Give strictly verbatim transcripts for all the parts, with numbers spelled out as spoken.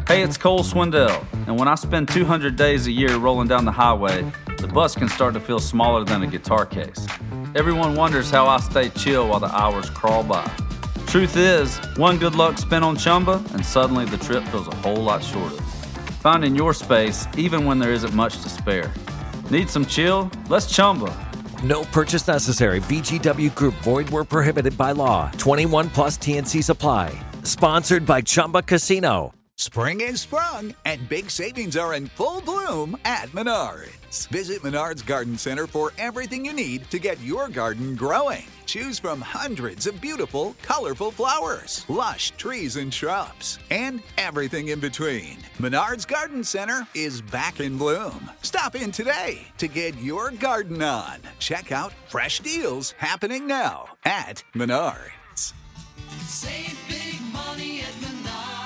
Hey, it's Cole Swindell, and when I spend two hundred days a year rolling down the highway, the bus can start to feel smaller than a guitar case. Everyone wonders how I stay chill while the hours crawl by. Truth is, one good luck spin on Chumba, and suddenly the trip feels a whole lot shorter. Finding your space, even when there isn't much to spare. Need some chill? Let's Chumba. No purchase necessary. V G W Group. Void where prohibited by law. twenty-one plus T N C supply. Sponsored by Chumba Casino. Spring is sprung, and big savings are in full bloom at Menards. Visit Menards Garden Center for everything you need to get your garden growing. Choose from hundreds of beautiful, colorful flowers, lush trees and shrubs, and everything in between. Menards Garden Center is back in bloom. Stop in today to get your garden on. Check out fresh deals happening now at Menards. Save big money at Menards.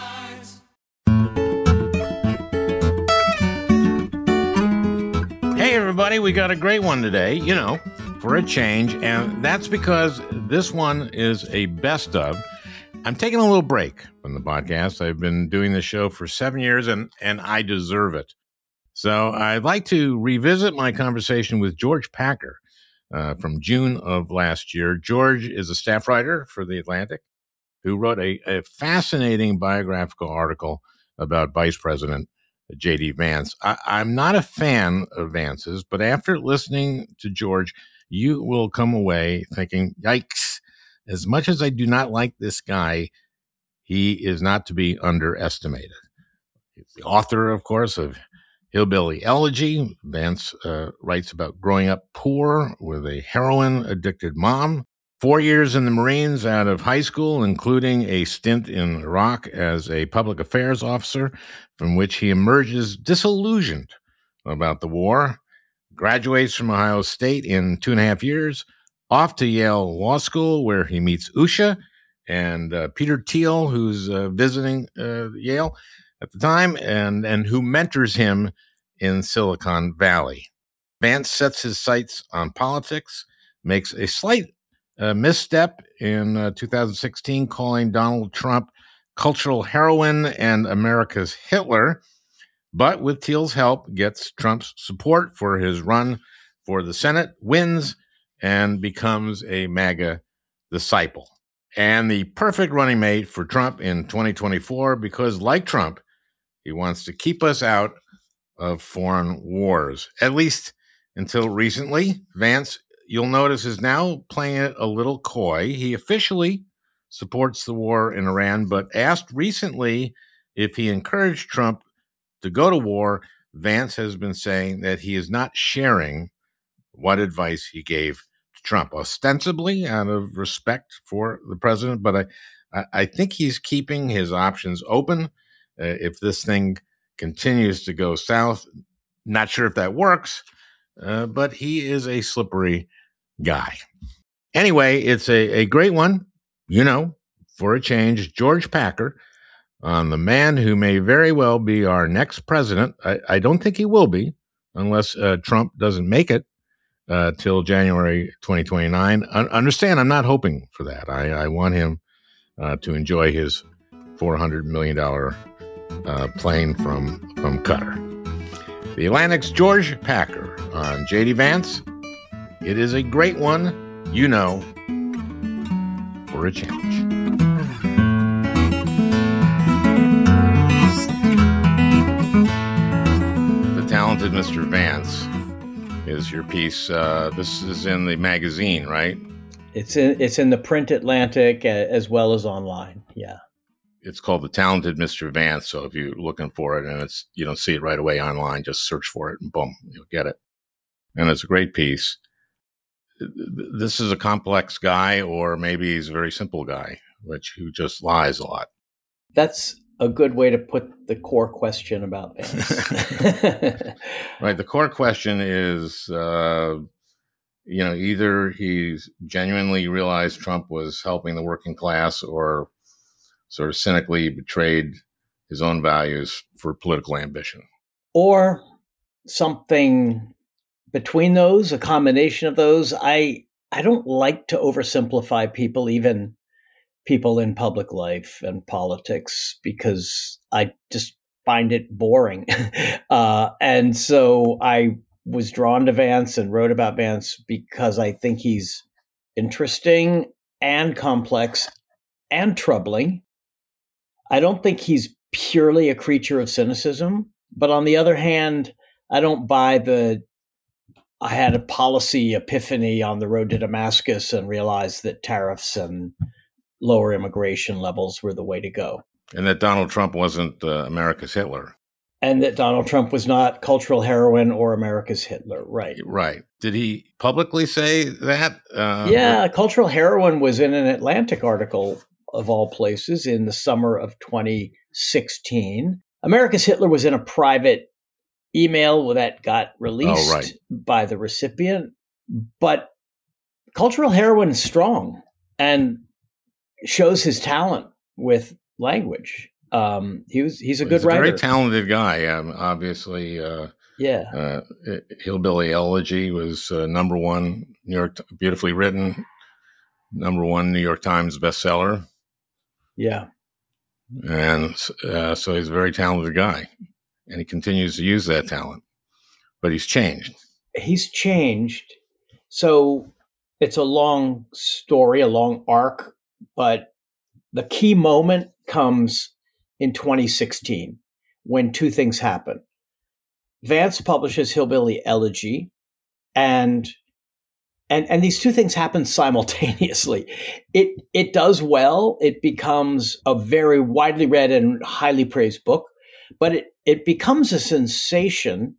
Hey, everybody, we got a great one today, you know, for a change, and that's because this one is a best of. I'm taking a little break from the podcast. I've been doing this show for seven years, and, and I deserve it. So I'd like to revisit my conversation with George Packer uh, from June of last year. George is a staff writer for The Atlantic who wrote a, a fascinating biographical article about Vice President J D. Vance. I, I'm not a fan of Vance's, but after listening to George, you will come away thinking, yikes, as much as I do not like this guy, he is not to be underestimated. He's the author, of course, of Hillbilly Elegy. Vance uh, writes about growing up poor with a heroin-addicted mom. Four years in the Marines out of high school, including a stint in Iraq as a public affairs officer, from which he emerges disillusioned about the war, graduates from Ohio State in two and a half years, off to Yale Law School, where he meets Usha and uh, Peter Thiel, who's uh, visiting uh, Yale at the time, and, and who mentors him in Silicon Valley. Vance sets his sights on politics, makes a slight A misstep in uh, two thousand sixteen, calling Donald Trump cultural heroin and America's Hitler, but with Thiel's help, gets Trump's support for his run for the Senate, wins, and becomes a MAGA disciple. And the perfect running mate for Trump in twenty twenty-four, because like Trump, he wants to keep us out of foreign wars, at least until recently. Vance, you'll notice, is now playing it a little coy. He officially supports the war in Iran, but asked recently if he encouraged Trump to go to war, Vance has been saying that he is not sharing what advice he gave to Trump, ostensibly out of respect for the president. But I, I think he's keeping his options open. Uh, if this thing continues to go south, not sure if that works, uh, but he is a slippery guy. Anyway, it's a, a great one, you know, for a change. George Packer on the man who may very well be our next president. I, I don't think he will be unless uh, Trump doesn't make it uh, till January twenty twenty-nine. Un- understand, I'm not hoping for that. I, I want him uh, to enjoy his four hundred million dollars uh, plane from, from Qatar. The Atlantic's George Packer on J D. Vance. It is a great one, you know, for a change. The Talented Mister Vance is your piece. Uh, this is in the magazine, right? It's in it's in the print Atlantic as well as online. Yeah. It's called The Talented Mister Vance. So if you're looking for it and it's you don't see it right away online, just search for it and boom, you'll get it. And it's a great piece. This is a complex guy, or maybe he's a very simple guy, which who just lies a lot. That's a good way to put the core question about Vance. Right. The core question is, uh, you know, either he's genuinely realized Trump was helping the working class, or sort of cynically betrayed his own values for political ambition. Or something between those, a combination of those. I I don't like to oversimplify people, even people in public life and politics, because I just find it boring. uh, and so I was drawn to Vance and wrote about Vance because I think he's interesting and complex and troubling. I don't think he's purely a creature of cynicism, but on the other hand, I don't buy the I had a policy epiphany on the road to Damascus and realized that tariffs and lower immigration levels were the way to go. And that Donald Trump wasn't uh, America's Hitler. And that Donald Trump was not cultural heroin or America's Hitler. Right. Right. Did he publicly say that? Uh, yeah. Or- cultural heroin was in an Atlantic article, of all places, in the summer of twenty sixteen. America's Hitler was in a private email that got released oh, right. by the recipient. But cultural heroin is strong and shows his talent with language. Um, he was he's a good he's a writer. Very talented guy. Um, obviously, uh, yeah. Uh, Hillbilly Elegy was uh, number one New York, beautifully written, number one New York Times bestseller. Yeah, and uh, so he's a very talented guy, and he continues to use that talent. But he's changed. He's changed. So it's a long story, a long arc, but the key moment comes in twenty sixteen when two things happen. Vance publishes Hillbilly Elegy, and and and these two things happen simultaneously. It it does well. It becomes a very widely read and highly praised book, but it it becomes a sensation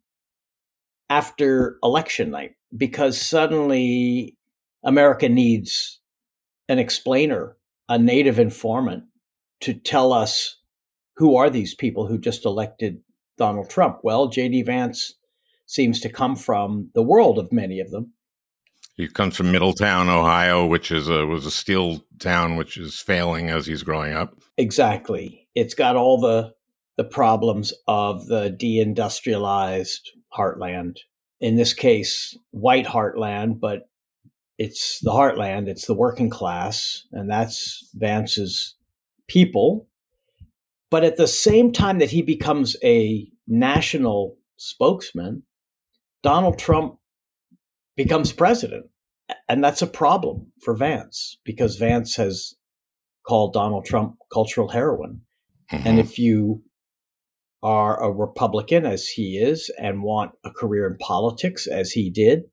after election night because suddenly America needs an explainer, a native informant, to tell us who are these people who just elected Donald Trump. Well, J D. Vance seems to come from the world of many of them. He comes from Middletown, Ohio, which is a, was a steel town, which is failing as he's growing up. Exactly. It's got all the the problems of the deindustrialized heartland. In this case, white heartland, but it's the heartland. It's the working class, and that's Vance's people. But at the same time that he becomes a national spokesman, Donald Trump becomes president. And that's a problem for Vance because Vance has called Donald Trump cultural heroin. Mm-hmm. And if you are a Republican, as he is, and want a career in politics, as he did,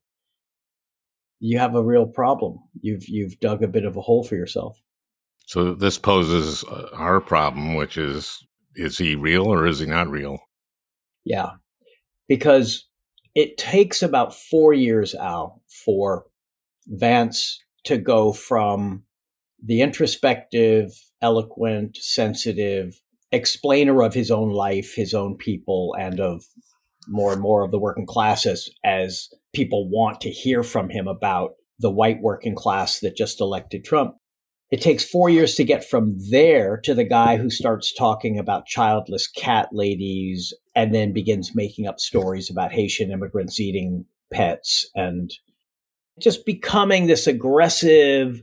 you have a real problem. You've you've dug a bit of a hole for yourself. So this poses our problem, which is, is he real or is he not real? Yeah, because it takes about four years, Al, for Vance to go from the introspective, eloquent, sensitive explainer of his own life, his own people, and of more and more of the working class as, as people want to hear from him about the white working class that just elected Trump. It takes four years to get from there to the guy who starts talking about childless cat ladies and then begins making up stories about Haitian immigrants eating pets and just becoming this aggressive,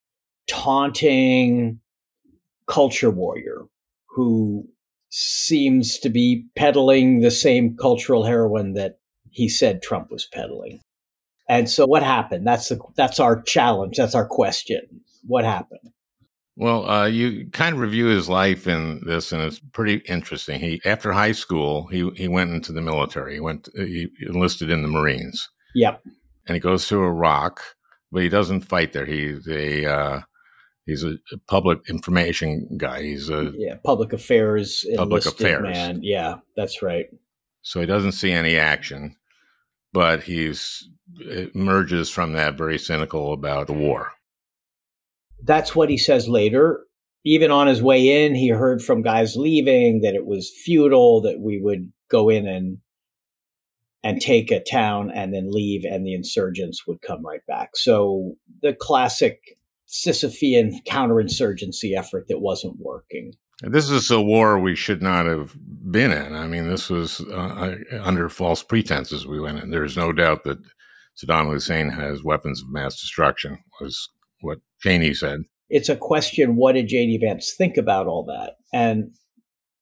taunting culture warrior who seems to be peddling the same cultural heroin that he said Trump was peddling. And so what happened? That's the, that's our challenge. That's our question. What happened? Well, uh, you kind of review his life in this, and it's pretty interesting. He, after high school, he he went into the military. He went, he enlisted in the Marines. Yep. And he goes to Iraq, but he doesn't fight there. He's a uh, he's a public information guy. He's a yeah, public affairs, public affairs man. Yeah, that's right. So he doesn't see any action, but he's emerges from that very cynical about the war. That's what he says later. Even on his way in, he heard from guys leaving that it was futile, that we would go in and and take a town and then leave, and the insurgents would come right back. So the classic Sisyphean counterinsurgency effort that wasn't working. This is a war we should not have been in. I mean, this was uh, under false pretenses we went in. There's no doubt that Saddam Hussein has weapons of mass destruction, was what Cheney said. It's a question, what did J D. Vance think about all that? And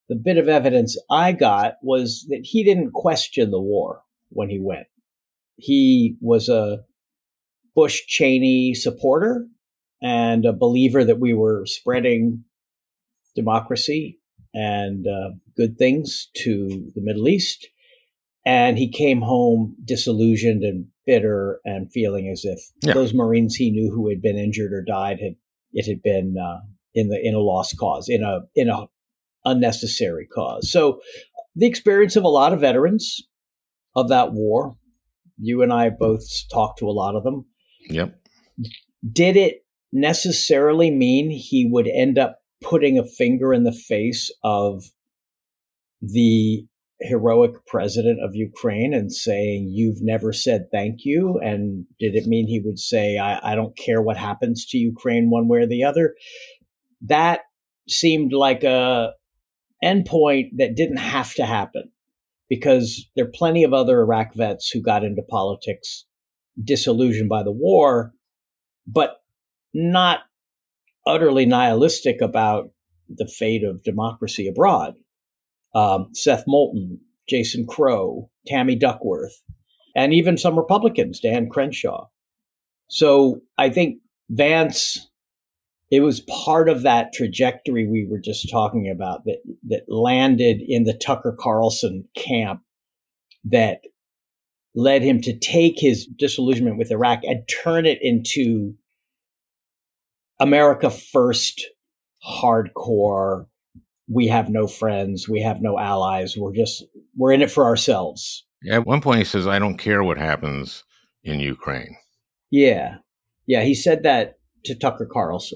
the bit of evidence I got was that he didn't question the war when he went. He was a Bush-Cheney supporter and a believer that we were spreading democracy and uh, good things to the Middle East. And he came home disillusioned and bitter and feeling as if yeah. those Marines he knew who had been injured or died had it had been uh, in the in a lost cause, in a in a unnecessary cause. So the experience of a lot of veterans of that war, you and I both talked to a lot of them. Yep. Did it necessarily mean he would end up putting a finger in the face of the heroic president of Ukraine and saying, you've never said thank you? And did it mean he would say, I, I don't care what happens to Ukraine one way or the other? That seemed like a endpoint that didn't have to happen, because there are plenty of other Iraq vets who got into politics disillusioned by the war, but not utterly nihilistic about the fate of democracy abroad. Um, Seth Moulton, Jason Crow, Tammy Duckworth, and even some Republicans, Dan Crenshaw. So I think Vance, it was part of that trajectory we were just talking about that, that landed in the Tucker Carlson camp that led him to take his disillusionment with Iraq and turn it into America first, hardcore. We have no friends. We have no allies. We're just, we're in it for ourselves. At one point he says, I don't care what happens in Ukraine. Yeah. Yeah. He said that to Tucker Carlson.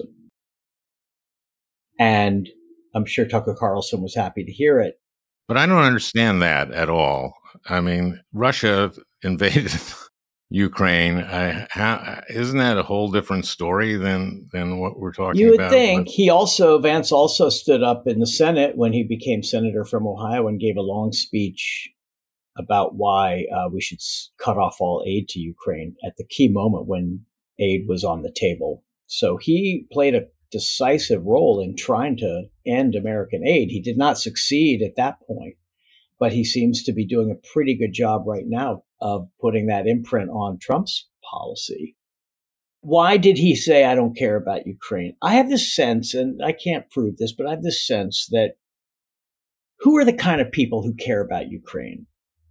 And I'm sure Tucker Carlson was happy to hear it. But I don't understand that at all. I mean, Russia invaded Ukraine. I, how, isn't that a whole different story than than what we're talking about? You would about? think. He also, Vance also stood up in the Senate when he became senator from Ohio and gave a long speech about why uh, we should cut off all aid to Ukraine at the key moment when aid was on the table. So he played a decisive role in trying to end American aid. He did not succeed at that point, but he seems to be doing a pretty good job right now of putting that imprint on Trump's policy. Why did he say, I don't care about Ukraine? I have this sense, and I can't prove this, but I have this sense that who are the kind of people who care about Ukraine?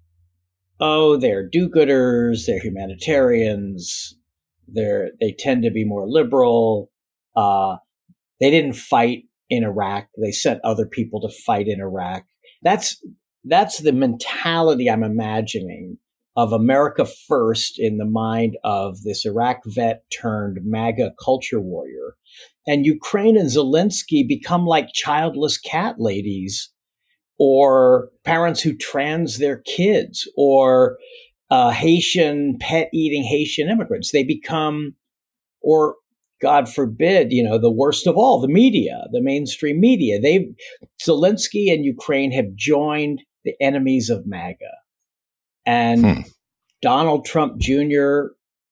Oh, they're do-gooders, they're humanitarians, they're, they tend to be more liberal. Uh, they didn't fight in Iraq. They sent other people to fight in Iraq. That's, that's the mentality I'm imagining of America first in the mind of this Iraq vet turned MAGA culture warrior. And Ukraine and Zelensky become like childless cat ladies, or parents who trans their kids, or uh, Haitian, pet-eating Haitian immigrants. They become, or God forbid, you know, the worst of all, the media, the mainstream media. They, Zelensky and Ukraine have joined the enemies of MAGA. And hmm. Donald Trump Junior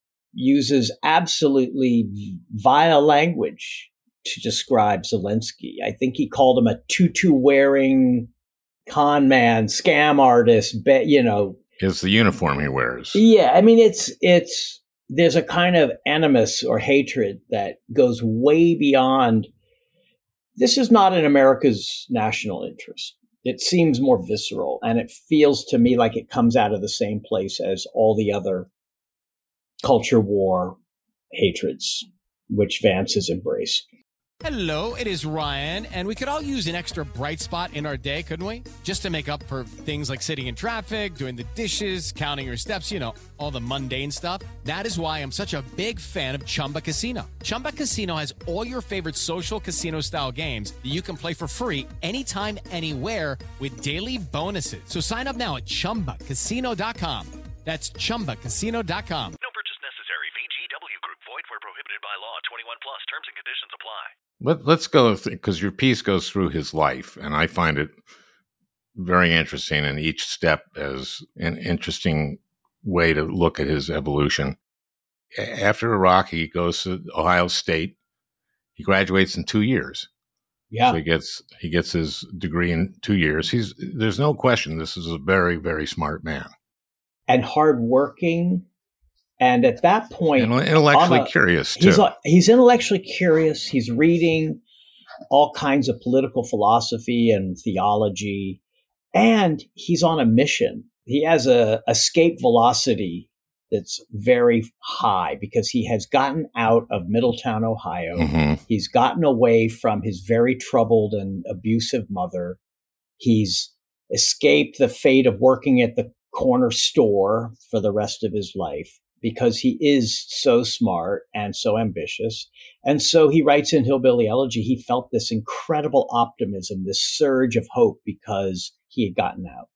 uses absolutely vile language to describe Zelensky. I think he called him a tutu-wearing con man, scam artist, you know. It's the uniform he wears. Yeah, I mean, it's it's there's a kind of animus or hatred that goes way beyond. This is not in America's national interest. It seems more visceral, and it feels to me like it comes out of the same place as all the other culture war hatreds, which Vance has embraced. Hello, it is Ryan, and we could all use an extra bright spot in our day, couldn't we? Just to make up for things like sitting in traffic, doing the dishes, counting your steps, you know, all the mundane stuff. That is why I'm such a big fan of Chumba Casino. Chumba Casino has all your favorite social casino-style games that you can play for free anytime, anywhere with daily bonuses. So sign up now at chumba casino dot com. That's chumba casino dot com. No purchase necessary. V G W Group. Void where prohibited by law. twenty-one plus. Terms and conditions apply. Let, let's go, because your piece goes through his life, and I find it very interesting, and each step as an interesting way to look at his evolution. After Iraq, he goes to Ohio State. He graduates in two years. Yeah. So he gets he gets his degree in two years. He's there's no question this is a very, very smart man. And hardworking. And at that point, And intellectually a, curious too. He's, he's intellectually curious. He's reading all kinds of political philosophy and theology. And he's on a mission. He has a escape velocity that's very high because he has gotten out of Middletown, Ohio. Mm-hmm. He's gotten away from his very troubled and abusive mother. He's escaped the fate of working at the corner store for the rest of his life because he is so smart and so ambitious. And so he writes in Hillbilly Elegy, he felt this incredible optimism, this surge of hope because he had gotten out.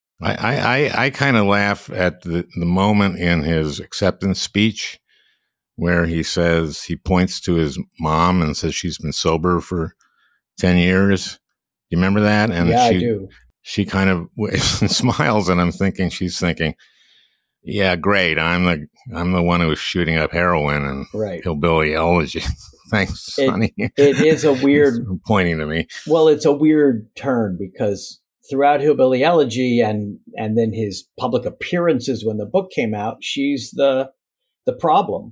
I, I, I kind of laugh at the, the moment in his acceptance speech where he says, he points to his mom and says she's been sober for ten years. You remember that? And yeah, she, I do. She kind of waves and smiles, and I'm thinking, she's thinking, yeah, great. I'm the, I'm the one who was shooting up heroin and right. Hillbilly Elegy. Thanks, it, honey. It is a weird pointing to me. Well, it's a weird turn because throughout Hillbilly Elegy and and then his public appearances when the book came out, she's the the problem,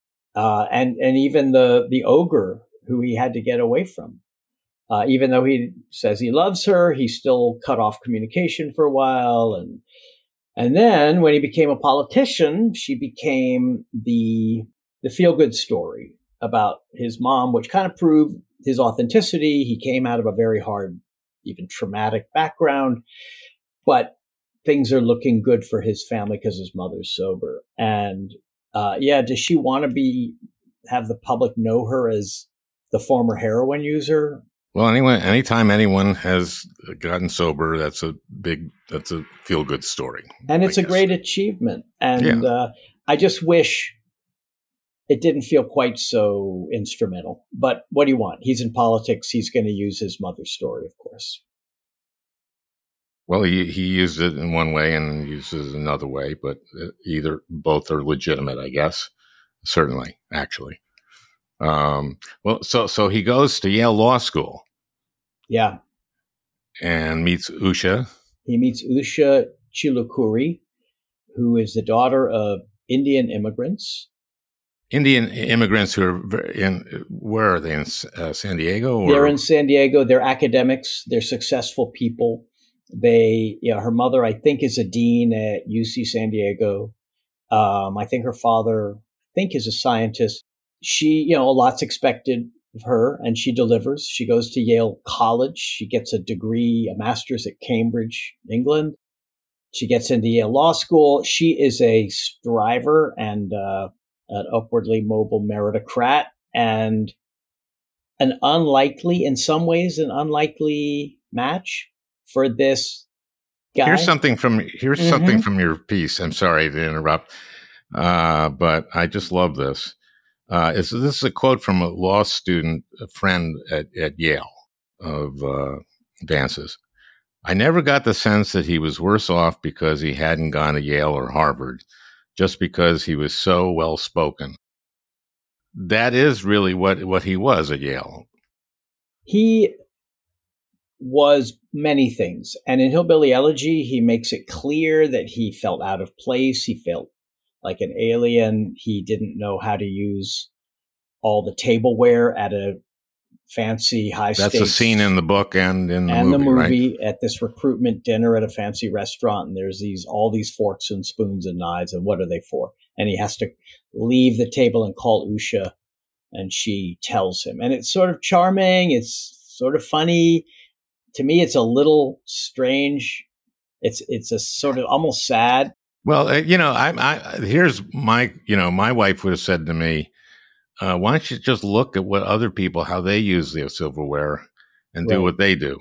uh, and and even the the ogre who he had to get away from. Uh, even though he says he loves her, he still cut off communication for a while, and and then when he became a politician, she became the the feel good story about his mom, which kind of proved his authenticity. He came out of a very hard, even traumatic background, but things are looking good for his family because his mother's sober. And uh, yeah, does she want to be have the public know her as the former heroin user? Well, anyway, anytime anyone has gotten sober, that's a big, that's a feel good story. And it's I a guess. great achievement. And Yeah. uh, I just wish it didn't feel quite so instrumental. But what do you want? He's in politics. He's going to use his mother's story, of course. Well, he, he used it in one way and uses it another way, but either, both are legitimate, I guess. Certainly, actually. Um, well, so, so he goes to Yale Law School. Yeah. And meets Usha. He meets Usha Chilukuri, who is the daughter of Indian immigrants. Indian immigrants who are in, where are they, in uh, San Diego? Or? They're in San Diego. They're academics. They're successful people. They, you know, her mother, I think, is a dean at U C San Diego. Um, I think her father, I think, is a scientist. She, you know, a lot's expected of her, and she delivers. She goes to Yale College. She gets a degree, a master's at Cambridge, England. She gets into Yale Law School. She is a striver and uh, an upwardly mobile meritocrat, and an unlikely, in some ways, an unlikely match for this guy. Here's something from here's Mm-hmm. something from your piece. I'm sorry to interrupt, uh, but I just love this. Uh, it's, this is a quote from a law student, a friend at, at Yale of uh, Vance's. I never got the sense that he was worse off because he hadn't gone to Yale or Harvard, just because he was so well spoken. That is really what, what he was at Yale. He was many things. And in Hillbilly Elegy, he makes it clear that he felt out of place. He felt like an alien. He didn't know how to use all the tableware at a fancy high That's stakes. a scene in the book and in the and movie, the movie right? At this recruitment dinner at a fancy restaurant. And there's these, all these forks and spoons and knives. And what are they for? And he has to leave the table and call Usha, and she tells him. And it's sort of charming. It's sort of funny. To me, it's a little strange. It's, it's a sort of almost sad. Well, uh, you know, I, I, here's my, you know, my wife would have said to me, uh, why don't you just look at what other people, how they use their silverware and do Right. what they do?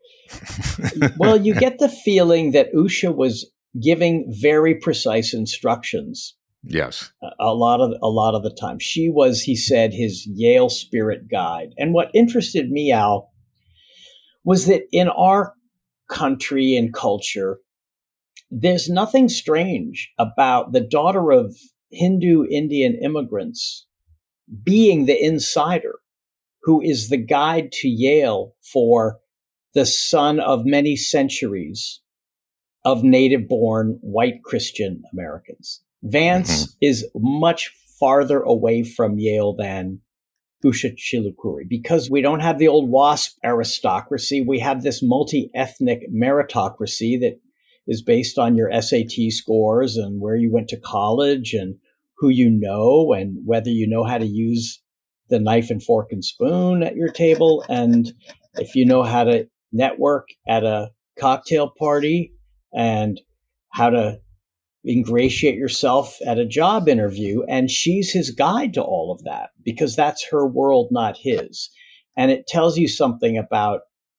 Well, you get the feeling that Usha was giving very precise instructions. Yes. A lot of, a lot of the time. She was, he said, his Yale spirit guide. And what interested me, Al, was that in our country and culture, there's nothing strange about the daughter of Hindu Indian immigrants being the insider who is the guide to Yale for the son of many centuries of native-born white Christian Americans. Vance mm-hmm. is much farther away from Yale than Usha Chilukuri, because we don't have the old WASP aristocracy. We have this multi-ethnic meritocracy that is based on your S A T scores and where you went to college and who you know and whether you know how to use the knife and fork and spoon at your table. And if you know how to network at a cocktail party and how to ingratiate yourself at a job interview. And she's his guide to all of that because that's her world, not his. And it tells you something about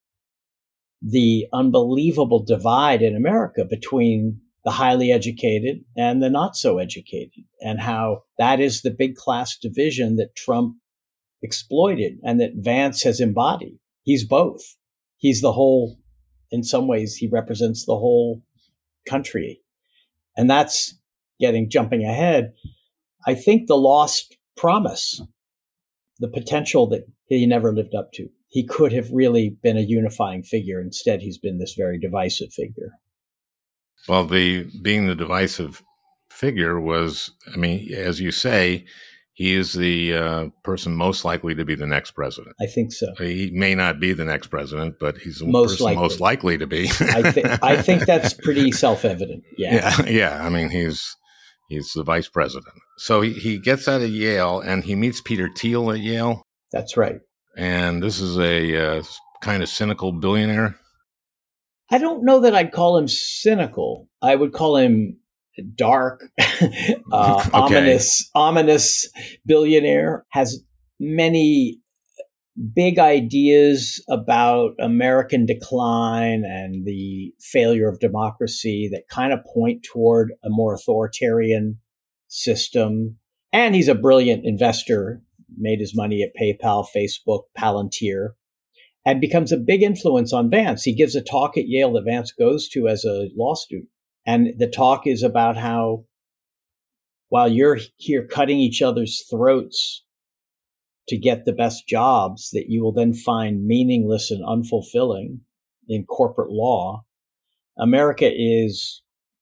the unbelievable divide in America between the highly educated and the not so educated, and how that is the big class division that Trump exploited and that Vance has embodied. He's both. He's the whole, in some ways, he represents the whole country. And that's getting, jumping ahead. I think the lost promise, the potential that he never lived up to. He could have really been a unifying figure. Instead, he's been this very divisive figure. Well, the being the divisive figure was, I mean, as you say, he is the uh, person most likely to be the next president. I think so. He may not be the next president, but he's the most person likely. most likely to be. I think I think that's pretty self-evident. Yeah. yeah, yeah. I mean, he's he's the vice president. So he, he gets out of Yale and he meets Peter Thiel at Yale. That's right. And this is a uh, kind of cynical billionaire. I don't know that I'd call him cynical. I would call him dark, uh, okay. ominous, ominous billionaire. Has many big ideas about American decline and the failure of democracy that kind of point toward a more authoritarian system. And he's a brilliant investor, made his money at PayPal, Facebook, Palantir, and becomes a big influence on Vance. He gives a talk at Yale that Vance goes to as a law student. And the talk is about how while you're here cutting each other's throats to get the best jobs that you will then find meaningless and unfulfilling in corporate law, America is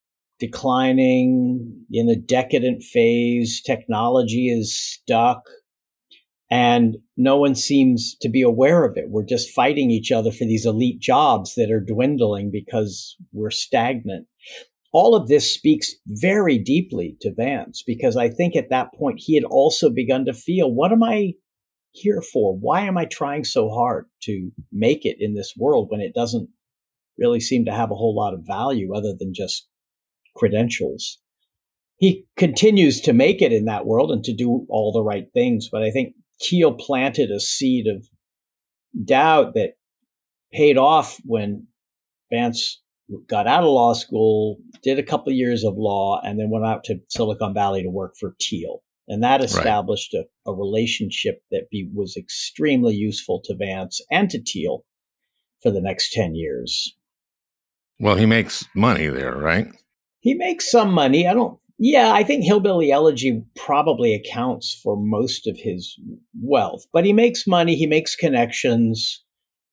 declining in a decadent phase. Technology is stuck. And no one seems to be aware of it. We're just fighting each other for these elite jobs that are dwindling because we're stagnant. All of this speaks very deeply to Vance, because I think at that point he had also begun to feel, what am I here for? Why am I trying so hard to make it in this world when it doesn't really seem to have a whole lot of value other than just credentials? He continues to make it in that world and to do all the right things, but I think Thiel planted a seed of doubt that paid off when Vance got out of law school, did a couple of years of law, and then went out to Silicon Valley to work for Thiel. And that established right. a, a relationship that be, was extremely useful to Vance and to Thiel for the next ten years. Well, he makes money there, right? He makes some money. I don't Yeah, I think Hillbilly Elegy probably accounts for most of his wealth, but he makes money. He makes connections.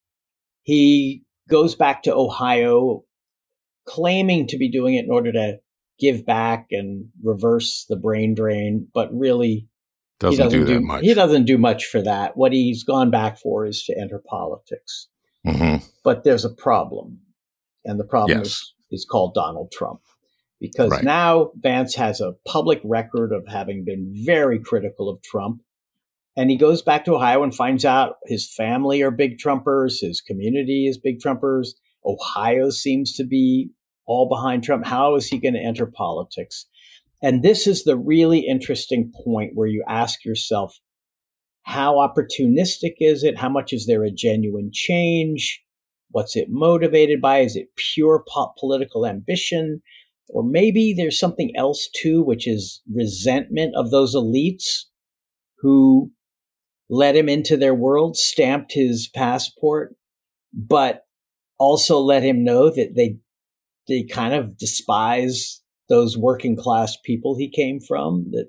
He goes back to Ohio, claiming to be doing it in order to give back and reverse the brain drain, but really doesn't, he doesn't do that do, much. He doesn't do much for that. What he's gone back for is to enter politics. Mm-hmm. But there's a problem, and the problem yes. is, is called Donald Trump. Because right. now Vance has a public record of having been very critical of Trump. And he goes back to Ohio and finds out his family are big Trumpers. His community is big Trumpers. Ohio seems to be all behind Trump. How is he going to enter politics? And this is the really interesting point where you ask yourself, how opportunistic is it? How much is there a genuine change? What's it motivated by? Is it pure po- political ambition? Or maybe there's something else too, which is resentment of those elites who let him into their world, stamped his passport, but also let him know that they they kind of despise those working class people he came from. That, that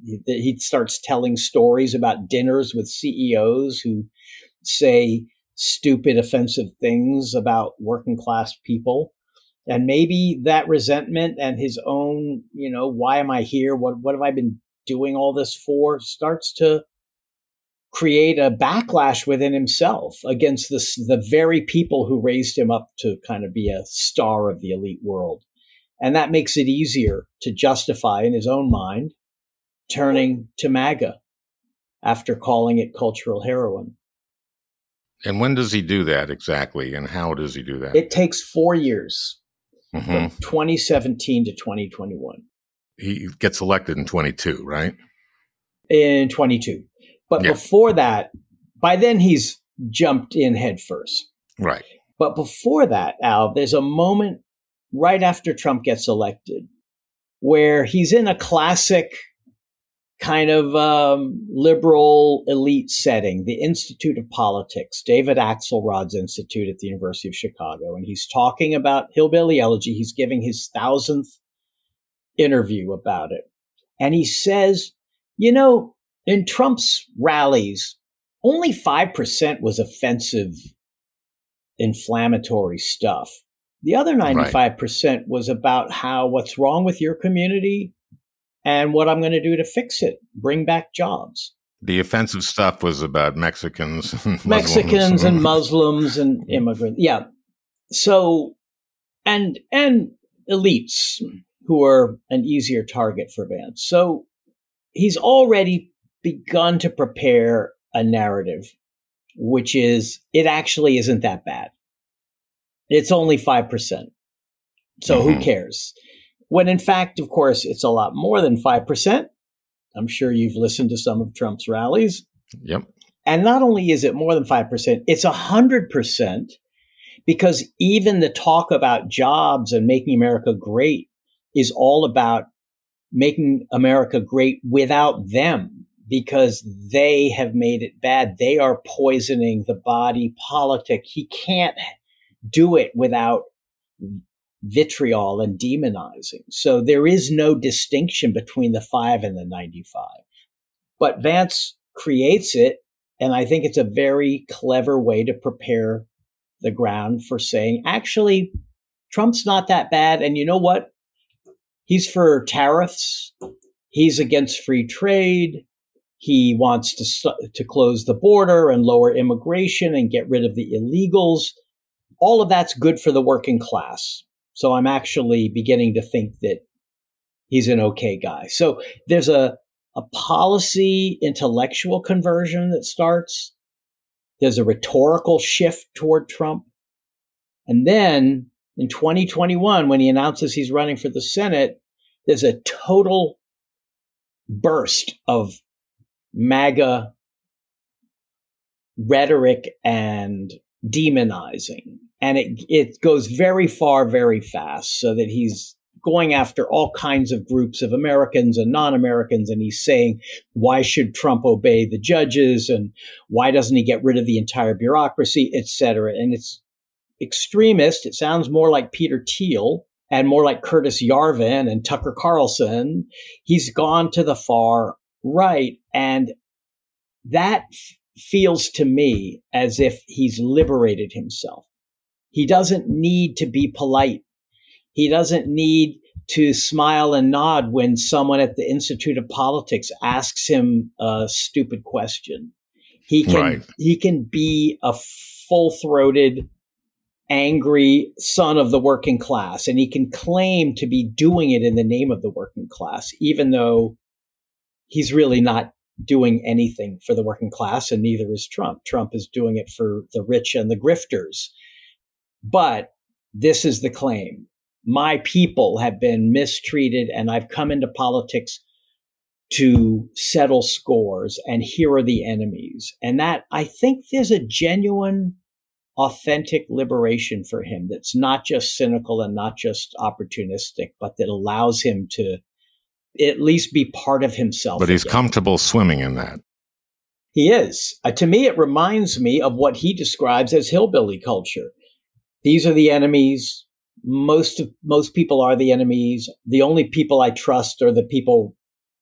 He, he starts telling stories about dinners with C E Os who say stupid, offensive things about working class people. And maybe that resentment and his own, you know, why am I here? What, what have I been doing all this for? Starts to create a backlash within himself against this, the very people who raised him up to kind of be a star of the elite world. And that makes it easier to justify in his own mind turning to MAGA after calling it cultural heroin. And when does he do that exactly? And how does he do that? It takes four years, mm-hmm. from twenty seventeen to twenty twenty-one. He gets elected in twenty-two, right? In twenty-two. But yeah. Before that, by then he's jumped in head first. Right. But before that, Al, there's a moment right after Trump gets elected where he's in a classic kind of um, liberal elite setting, the Institute of Politics, David Axelrod's institute at the University of Chicago. And he's talking about Hillbilly Elegy. He's giving his thousandth interview about it. And he says, you know, in Trump's rallies, only five percent was offensive, inflammatory stuff. The other ninety-five percent right. was about how what's wrong with your community and what I'm going to do to fix it, bring back jobs. The offensive stuff was about Mexicans, and Mexicans and Muslims and immigrants. Yeah. So, and, and elites who are an easier target for Vance. So he's already begun to prepare a narrative, which is, it actually isn't that bad. It's only five percent. So mm-hmm. who cares? When in fact, of course, it's a lot more than five percent. I'm sure you've listened to some of Trump's rallies. Yep. And not only is it more than five percent, it's one hundred percent, because even the talk about jobs and making America great is all about making America great without them, because they have made it bad. They are poisoning the body politic. He can't do it without vitriol and demonizing. So there is no distinction between the five and the ninety-five. But Vance creates it, and I think it's a very clever way to prepare the ground for saying, actually, Trump's not that bad. And you know what? He's for tariffs. He's against free trade. He wants to to close the border and lower immigration and get rid of the illegals. All of that's good for the working class. So I'm actually beginning to think that he's an okay guy. So there's a, a policy intellectual conversion that starts. There's a rhetorical shift toward Trump. And then in twenty twenty-one, when he announces he's running for the Senate, there's a total burst of MAGA rhetoric and demonizing. And it it goes very far, very fast, so that he's going after all kinds of groups of Americans and non-Americans. And he's saying, why should Trump obey the judges? And why doesn't he get rid of the entire bureaucracy, et cetera? And it's extremist. It sounds more like Peter Thiel and more like Curtis Yarvin and Tucker Carlson. He's gone to the far right. And that f- feels to me as if he's liberated himself. He doesn't need to be polite. He doesn't need to smile and nod when someone at the Institute of Politics asks him a stupid question. He can, right. he can be a full-throated, angry son of the working class, and he can claim to be doing it in the name of the working class, even though he's really not doing anything for the working class, and neither is Trump. Trump is doing it for the rich and the grifters. But this is the claim. My people have been mistreated, and I've come into politics to settle scores, and here are the enemies. And that, I think there's a genuine, authentic liberation for him that's not just cynical and not just opportunistic, but that allows him to at least be part of himself. But he's again. Comfortable swimming in that. He is. Uh, to me, it reminds me of what he describes as hillbilly culture. These are the enemies. Most of, most people are the enemies. The only people I trust are the people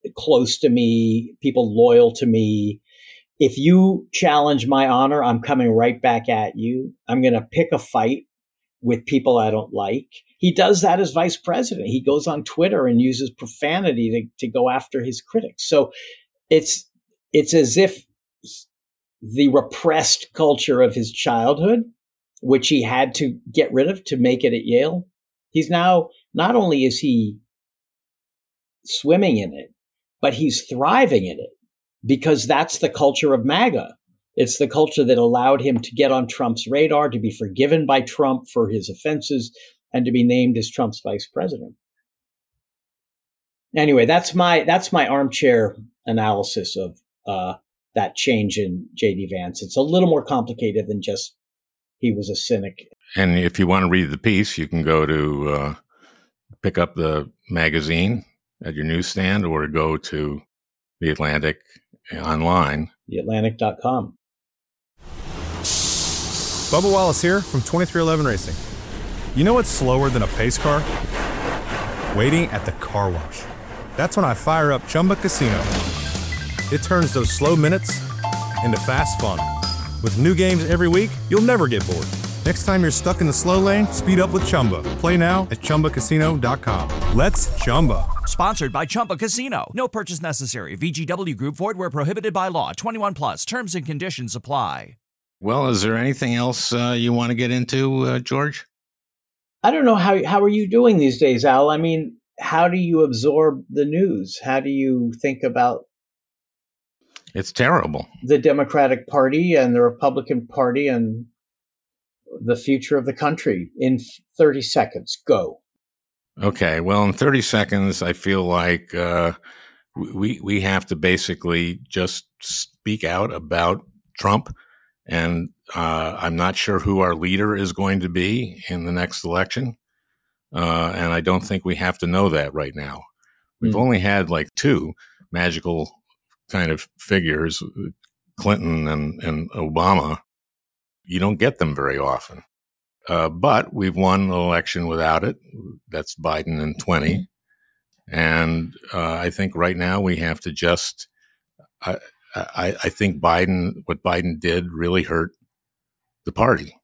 close to me, people loyal to me. If you challenge my honor, I'm coming right back at you. I'm going to pick a fight with people I don't like. He does that as vice president. He goes on Twitter and uses profanity to, to go after his critics. So it's it's as if the repressed culture of his childhood, which he had to get rid of to make it at Yale, he's now, not only is he swimming in it, but he's thriving in it because that's the culture of MAGA. It's the culture that allowed him to get on Trump's radar, to be forgiven by Trump for his offenses, and to be named as Trump's vice president. Anyway, that's my that's my armchair analysis of uh, that change in J D Vance. It's a little more complicated than just he was a cynic. And if you want to read the piece, you can go to uh, pick up the magazine at your newsstand or go to The Atlantic online. the atlantic dot com. Bubba Wallace here from twenty-three eleven Racing. You know what's slower than a pace car? Waiting at the car wash. That's when I fire up Chumba Casino. It turns those slow minutes into fast fun. With new games every week, you'll never get bored. Next time you're stuck in the slow lane, speed up with Chumba. Play now at chumba casino dot com. Let's Chumba. Sponsored by Chumba Casino. No purchase necessary. V G W Group. Void where prohibited by law. twenty-one plus. Terms and conditions apply. Well, is there anything else uh, you want to get into, uh, George? I don't know how how are you doing these days, Al? I mean, how do you absorb the news? How do you think about It's terrible. the Democratic Party and the Republican Party and the future of the country? In thirty seconds, go. Okay, well, in thirty seconds, I feel like uh, we we have to basically just speak out about Trump, and uh, I'm not sure who our leader is going to be in the next election, uh, and I don't think we have to know that right now. We've mm. only had like two magical kind of figures, Clinton and, and Obama. You don't get them very often. Uh, but we've won an election without it. That's Biden in twenty. And uh, I think right now we have to just, I, I, I think Biden, what Biden did really hurt the party.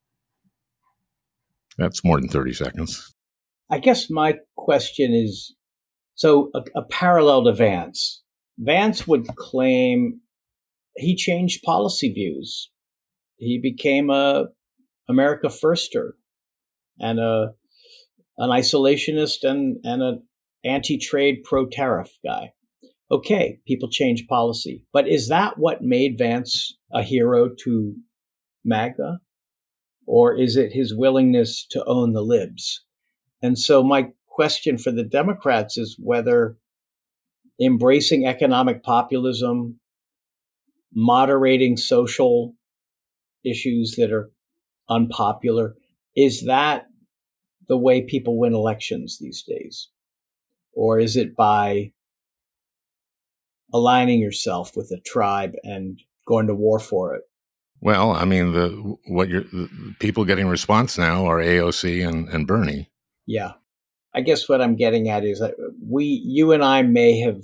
That's more than thirty seconds. I guess my question is, so a, a parallel to Vance. Vance would claim he changed policy views. He became a America firster and a an isolationist and, and an anti-trade pro-tariff guy. Okay, people change policy. But is that what made Vance a hero to MAGA? Or is it his willingness to own the libs? And so my question for the Democrats is whether embracing economic populism, moderating social issues that are unpopular, is that the way people win elections these days? Or is it by aligning yourself with a tribe and going to war for it? Well, I mean, the what you're the people getting response now are A O C and, and Bernie. Yeah. I guess what I'm getting at is that we, you and I may have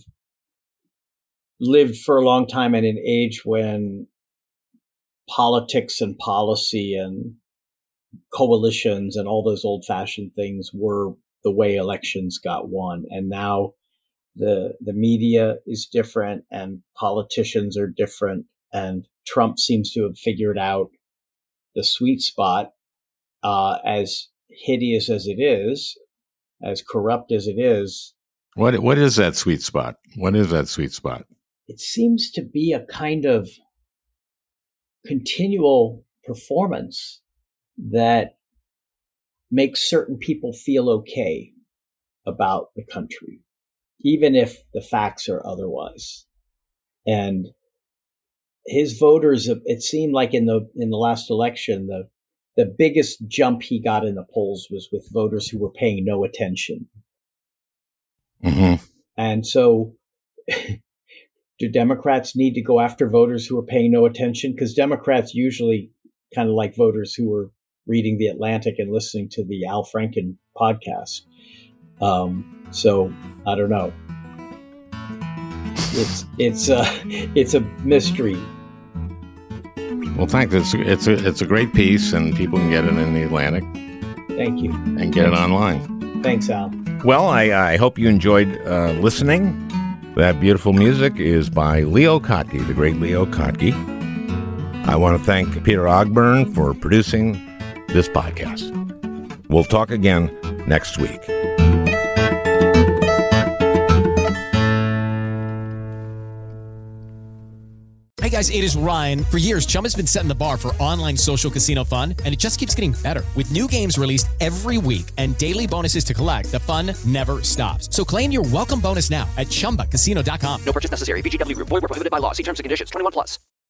lived for a long time in an age when politics and policy and coalitions and all those old fashioned things were the way elections got won. And now the, the media is different and politicians are different. And Trump seems to have figured out the sweet spot, uh, as hideous as it is, as corrupt as it is. What what is that sweet spot? What is that sweet spot? It seems to be a kind of continual performance that makes certain people feel okay about the country, even if the facts are otherwise. And his voters, it seemed like in the in the last election, the the biggest jump he got in the polls was with voters who were paying no attention. Mm-hmm. And so do Democrats need to go after voters who are paying no attention? Because Democrats usually kind of like voters who are reading The Atlantic and listening to the Al Franken podcast. Um, so I don't know. it's it's uh, it's a mystery. Well, thanks. It's it's a it's a great piece, and people can get it in the Atlantic. Thank you. And get Thanks. it online. Thanks, Al. Well, I, I hope you enjoyed uh, listening. That beautiful music is by Leo Kottke, the great Leo Kottke. I want to thank Peter Ogburn for producing this podcast. We'll talk again next week. Hey guys, it is Ryan. For years, Chumba's been setting the bar for online social casino fun, and it just keeps getting better. With new games released every week and daily bonuses to collect, the fun never stops. So claim your welcome bonus now at chumba casino dot com. No purchase necessary. V G W Group. Void where prohibited by law. See terms and conditions. twenty-one plus.